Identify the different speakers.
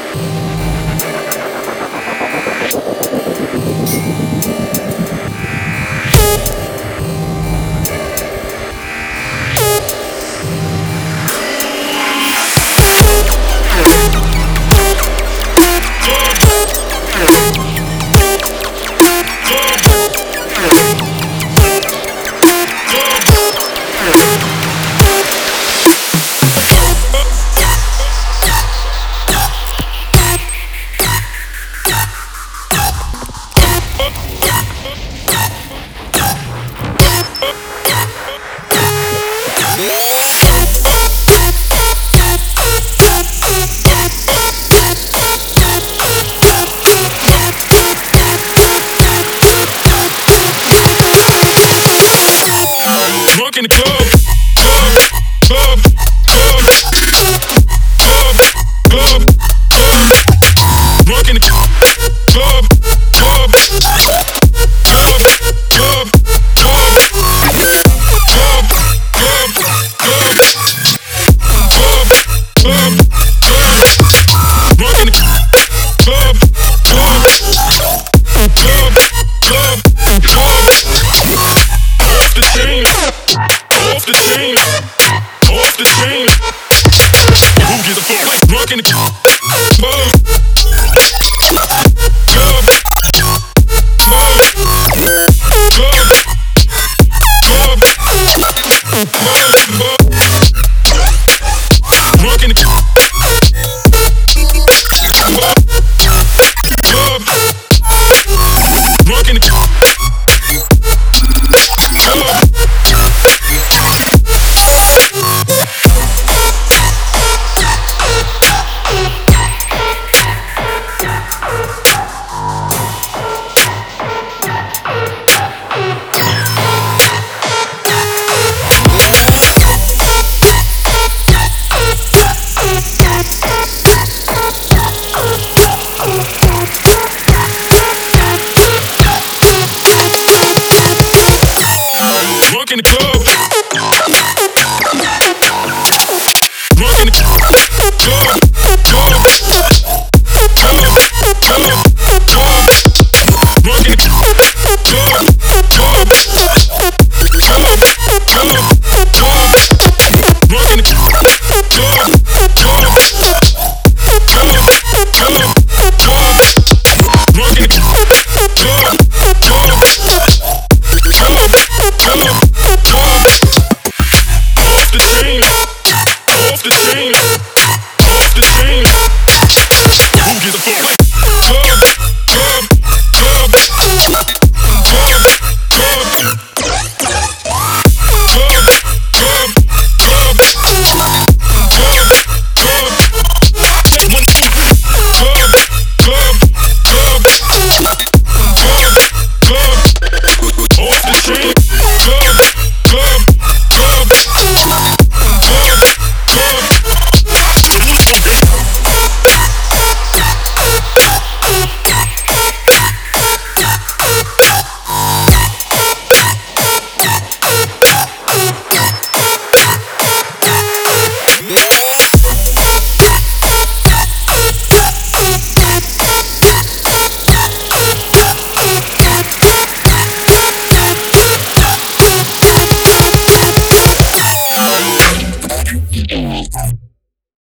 Speaker 1: Drunk in the club, club, club, club, club, club. Drunk in the club, club, club, club, club, club, club, club, club, club, club. Drunk in the club, club, club, club, club. Off the chain. Off the chain, off the chain. Who gives a fuck? Like drunk in the club.